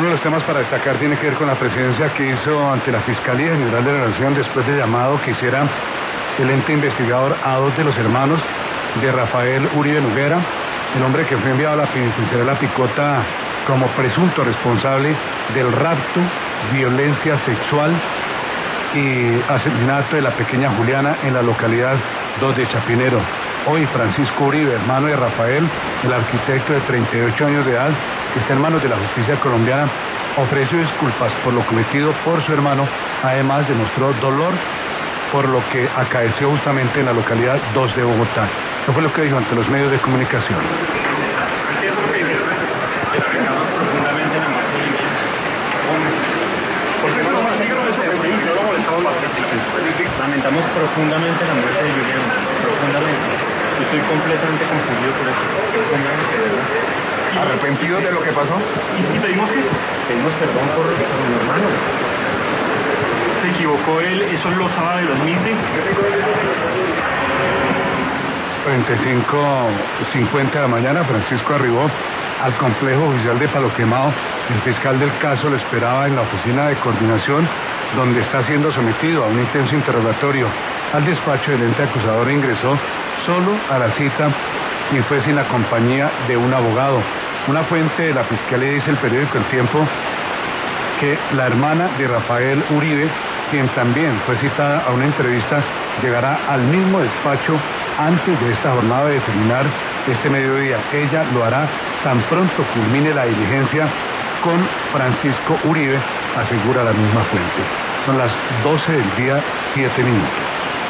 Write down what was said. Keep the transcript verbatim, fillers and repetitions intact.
Uno de los temas para destacar tiene que ver con la presencia que hizo ante la Fiscalía General de la Nación después del llamado que hiciera el ente investigador a dos de los hermanos de Rafael Uribe Noguera, el hombre que fue enviado a la penitenciaría La Picota como presunto responsable del rapto, violencia sexual y asesinato de la pequeña Juliana en la localidad dos de Chapinero. Hoy Francisco Uribe, hermano de Rafael, el arquitecto de treinta y ocho años de edad, que está en manos de la justicia colombiana, ofreció disculpas por lo cometido por su hermano, además demostró dolor por lo que acaeció justamente en la localidad dos de Bogotá. Eso fue lo que dijo ante los medios de comunicación. Lamentamos profundamente la muerte de Julián, profundamente. Yo estoy completamente confundido por eso, profundamente, ¿verdad? ¿Arrepentido de lo que pasó? Y, y pedimos que pedimos perdón por, por mi hermano. Se equivocó él, eso lo sabe de los MINTE. treinta y cinco cincuenta de la mañana, Francisco arribó al complejo oficial de Palo Quemado. El fiscal del caso lo esperaba en la oficina de coordinación, donde está siendo sometido a un intenso interrogatorio. Al despacho del ente acusador ingresó solo a la cita y fue sin la compañía de un abogado. Una fuente de la Fiscalía dice el periódico El Tiempo que la hermana de Rafael Uribe, quien también fue citada a una entrevista, llegará al mismo despacho antes de esta jornada de terminar este mediodía. Ella lo hará tan pronto culmine la diligencia con Francisco Uribe, asegura la misma fuente. Son las doce del día, siete minutos.